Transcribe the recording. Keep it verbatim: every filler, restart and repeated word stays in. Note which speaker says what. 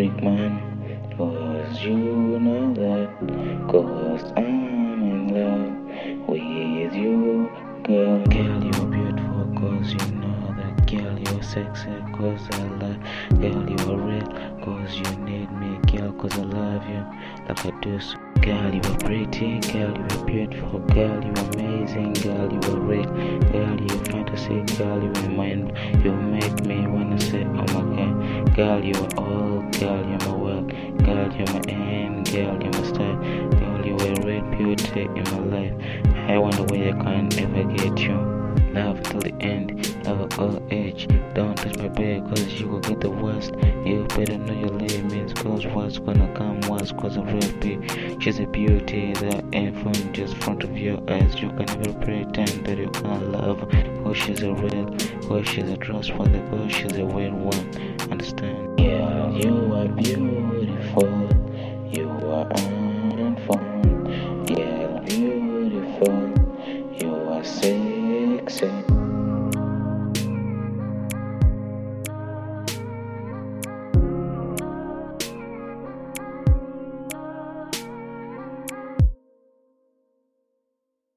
Speaker 1: trick man, cause you know that, cause I'm in love with you, girl. Girl, you're beautiful, cause you know that, girl, you're sexy, cause I love, girl, you're real, cause you need me, girl, cause I love you, like I do so. Girl, you are pretty, girl, you are beautiful, girl, you are amazing, girl, you are real, girl, you are fantasy, girl, you are mine, you make me wanna say, oh my god, girl, you are all, girl, you're my world, girl, you're my end, girl, you're my star, girl, you are real beauty in my life. I wonder why I can't ever get you. Love till the end, love at all age. Don't touch my baby, cause you will get the worst. You better know your limits, cause what's gonna come once, cause a real be. She's a beauty that ain't from just front of your eyes. You can never pretend that you can't love her, cause she's a real, cause she's a trustworthy, cause she's a real one.